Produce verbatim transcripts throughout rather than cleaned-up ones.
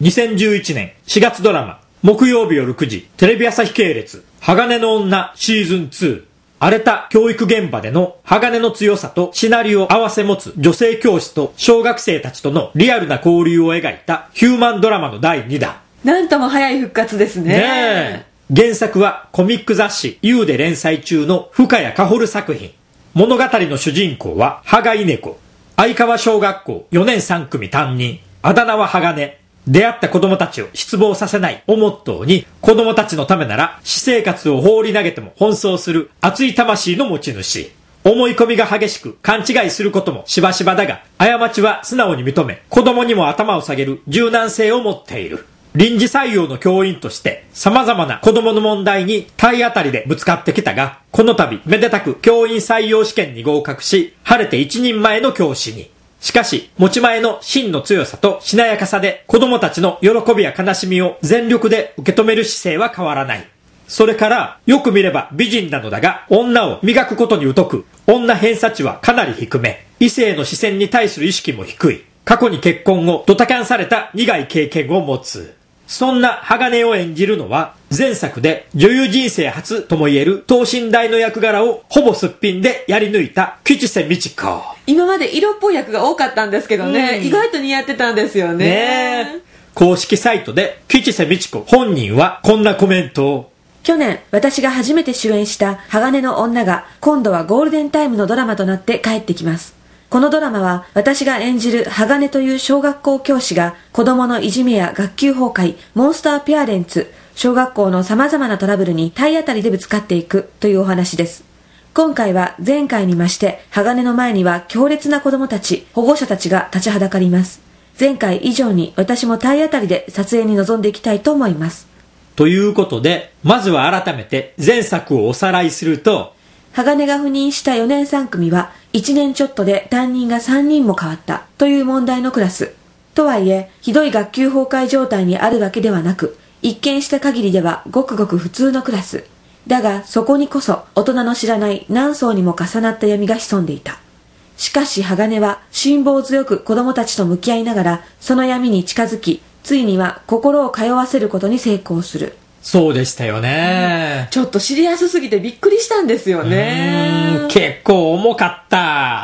にせんじゅういちねんしがつドラマ、木曜日夜くじ、テレビ朝日系列、鋼の女シーズンツー。荒れた教育現場での鋼の強さとシナリオを併せ持つ女性教師と小学生たちとのリアルな交流を描いたヒューマンドラマのだいにだん。 なんとも早い復活ですね。 ねえ。原作はコミック雑誌 ユー で連載中の深谷薫作品。物語の主人公は羽賀稲子。相川小学校よねんさん組担任。あだ名は鋼。出会った子供たちを失望させないをモットーに、子供たちのためなら私生活を放り投げても奔走する熱い魂の持ち主。思い込みが激しく勘違いすることもしばしばだが、過ちは素直に認め、子供にも頭を下げる柔軟性を持っている。臨時採用の教員として様々な子供の問題に体当たりでぶつかってきたが、この度めでたく教員採用試験に合格し、晴れて一人前の教師に。しかし、持ち前の芯の強さとしなやかさで子供たちの喜びや悲しみを全力で受け止める姿勢は変わらない。それから、よく見れば美人なのだが、女を磨くことに疎く、女偏差値はかなり低め、異性の視線に対する意識も低い。過去に結婚後、ドタキャンされた苦い経験を持つ。そんな鋼を演じるのは、前作で女優人生初ともいえる等身大の役柄をほぼすっぴんでやり抜いた吉瀬美智子。 今まで色っぽい役が多かったんですけどね、うん、意外と似合ってたんですよね。 ねえ。公式サイトで吉瀬美智子本人はこんなコメントを。 去年私が初めて主演した鋼の女が今度はゴールデンタイムのドラマとなって帰ってきます。このドラマは私が演じる鋼という小学校教師が子供のいじめや学級崩壊、モンスターペアレンツ、小学校の様々なトラブルに体当たりでぶつかっていくというお話です。今回は前回に増して鋼の前には強烈な子供たち、保護者たちが立ちはだかります。前回以上に私も体当たりで撮影に臨んでいきたいと思います。 ということで、まずは改めて前作をおさらいすると、 鋼が赴任したよねんさん組はいちねんちょっとで担任がさんにんも変わったという問題のクラス。とはいえ、ひどい学級崩壊状態にあるわけではなく、一見した限りではごくごく普通のクラス。だが、そこにこそ大人の知らない何層にも重なった闇が潜んでいた。しかし鋼は辛抱強く子供たちと向き合いながら、その闇に近づき、ついには心を通わせることに成功する。 そうでしたよね、 うん、ちょっとシリアスすぎてびっくりしたんですよね。 うん、結構重かった、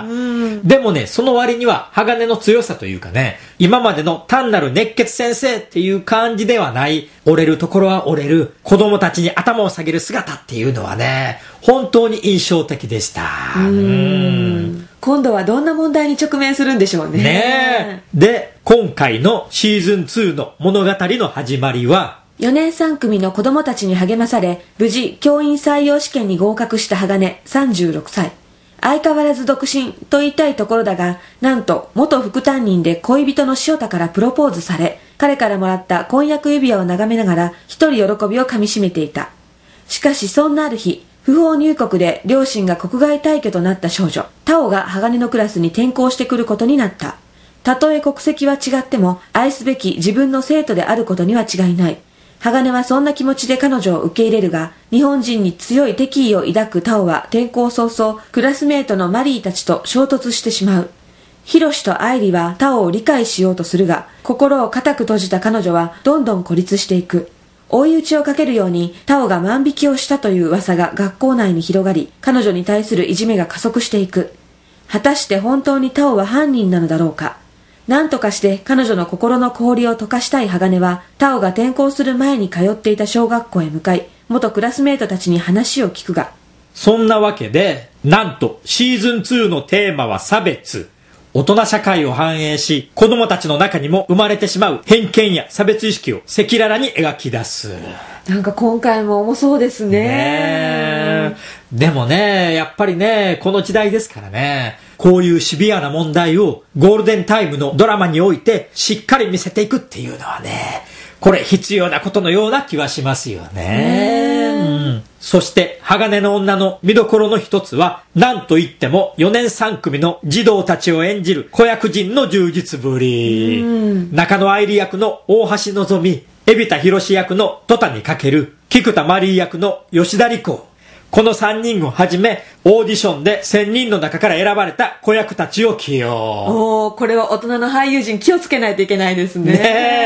うん、でもね、その割には鋼の強さというかね、今までの単なる熱血先生っていう感じではない、折れるところは折れる子供たちに頭を下げる姿っていうのはね、本当に印象的でした。 うんうん今度はどんな問題に直面するんでしょうね。 ねえ。で、今回のシーズンツーの物語の始まりは、 よねんさん組の子供たちに励まされ、無事教員採用試験に合格した鋼さんじゅうろくさい。相変わらず独身と言いたいところだが、なんと元副担任で恋人の塩田からプロポーズされ、彼からもらった婚約指輪を眺めながら一人喜びをかみしめていた。しかしそんなある日、不法入国で両親が国外退去となった少女、タオが鋼のクラスに転校してくることになった。たとえ国籍は違っても、愛すべき自分の生徒であることには違いない。鋼はそんな気持ちで彼女を受け入れるが、日本人に強い敵意を抱くタオは転校早々、クラスメートのマリーたちと衝突してしまう。ヒロシとアイリはタオを理解しようとするが、心を固く閉じた彼女はどんどん孤立していく。追い打ちをかけるようにタオが万引きをしたという噂が学校内に広がり、彼女に対するいじめが加速していく。果たして本当にタオは犯人なのだろうか。何とかして彼女の心の氷を溶かしたい鋼は、タオが転校する前に通っていた小学校へ向かい、元クラスメートたちに話を聞くが、 そんなわけで、なんとシーズンツーのテーマは差別。大人社会を反映し、子供たちの中にも生まれてしまう偏見や差別意識を赤裸々に描き出す。 なんか今回も重そうですね。 ねでもね、やっぱりね、この時代ですからね、こういうシビアな問題をゴールデンタイムのドラマにおいてしっかり見せていくっていうのはね、これ必要なことのような気はしますよね。うん、そして鋼の女の見どころの一つは、なんといってもよねんさん組の児童たちを演じる子役陣の充実ぶり。中野愛理役の大橋のぞみ、海老田博役の戸谷翔、菊田マリー役の吉田理子。このさんにんをはじめ、オーディションでせんにんの中から選ばれた子役たちを起用。 おー、これは大人の俳優陣気をつけないといけないですね。 ね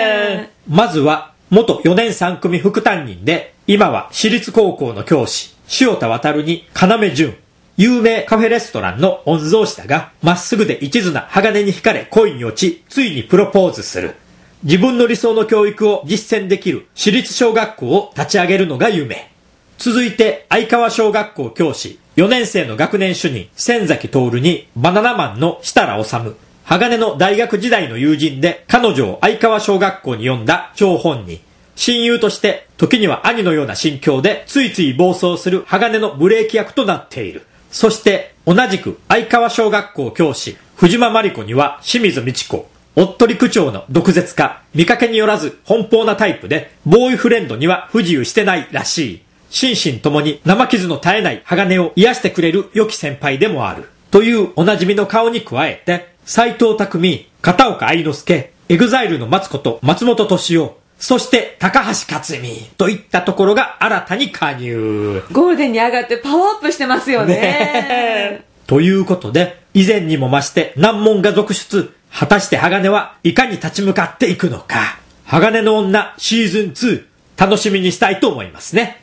ね。 まずは、元よねんさん組副担任で、今は私立高校の教師、塩田航に要潤。有名カフェレストランの御曹司だが、まっすぐで一途な鋼に惹かれ恋に落ち、ついにプロポーズする。自分の理想の教育を実践できる私立小学校を立ち上げるのが夢。続いて、相川小学校教師、よねん生の学年主任、千崎徹にバナナマンの設楽治。鋼の大学時代の友人で、彼女を相川小学校に呼んだ張本人。親友として、時には兄のような心境で、ついつい暴走する鋼のブレーキ役となっている。そして、同じく相川小学校教師、藤間真理子には清水美智子。おっとり口調の毒舌家、見かけによらず奔放なタイプで、ボーイフレンドには不自由してないらしい。心身ともに生傷の絶えない鋼を癒してくれる良き先輩でもある。というおなじみの顔に加えて、斎藤匠、片岡愛之助、エグザイルの松子と松本敏夫、そして高橋克実といったところが新たに加入。 ゴールデンに上がってパワーアップしてますよね。 ねということで、以前にも増して難問が続出。果たして鋼はいかに立ち向かっていくのか。鋼の女シーズンツー、楽しみにしたいと思いますね。